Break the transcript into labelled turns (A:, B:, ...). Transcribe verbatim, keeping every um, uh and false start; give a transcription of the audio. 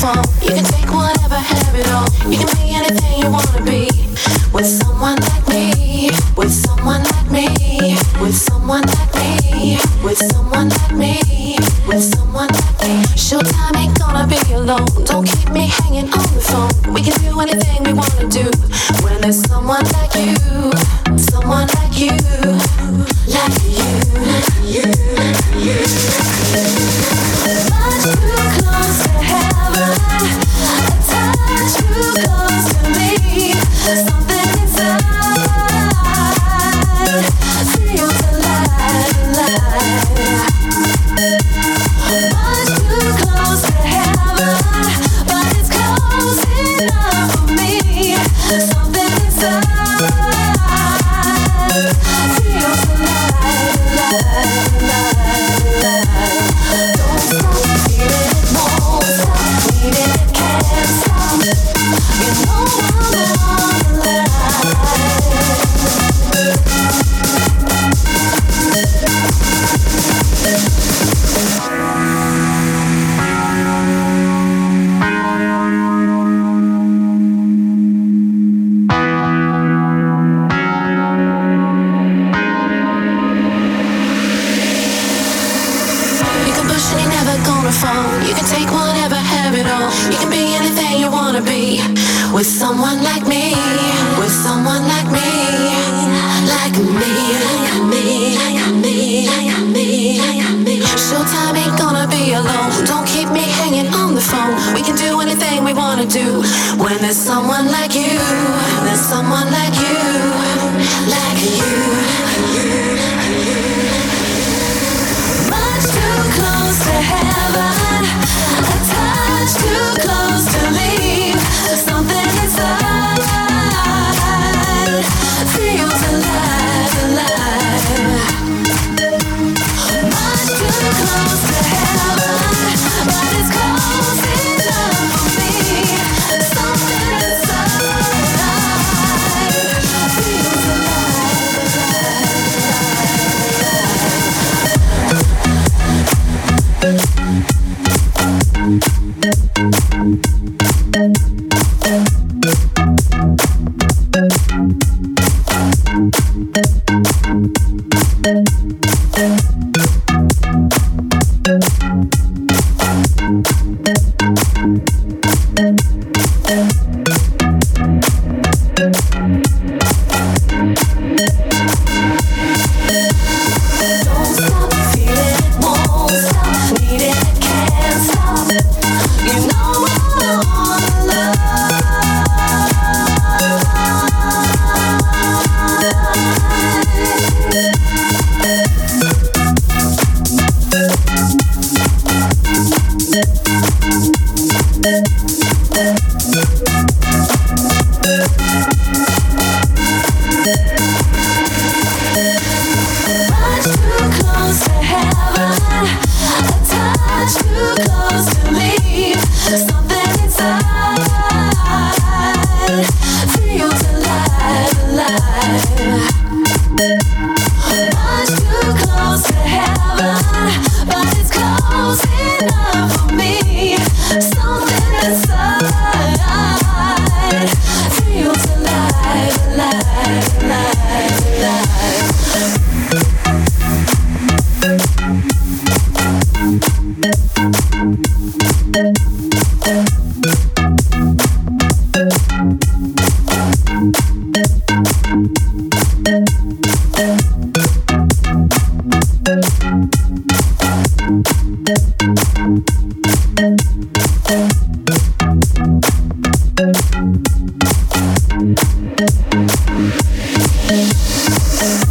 A: phone. You can take whatever, have it all. You can be anything you wanna be. With someone like me, with someone like me, with someone like me, with someone like me, with someone like me. Showtime ain't gonna be alone. Don't keep me hanging on the phone. We can do anything we wanna do when there's someone like you, someone like you, like you, you, you. Much too close to heaven, a touch too close to me. Something inside feels alive, alive. Much too close to heaven, but it's close enough for me. Something inside feels alive, alive, alive, alive. Don't stop feeling it, won't stop needing it, can't stop. You know I'm alive. You can take whatever, have it all. You can be anything you wanna be. With someone like me, with someone like me, like me, like me, like me, like me, like me. Showtime ain't gonna be alone. Don't keep me hanging on the phone. We can do anything we wanna do when there's someone like you, there's someone like you, like you, you, you. Much too close to heaven, a touch too close to leave. Something inside feels alive, alive. Much too close to heaven, but it's close enough for me. Something inside feels alive,
B: We'll be right back.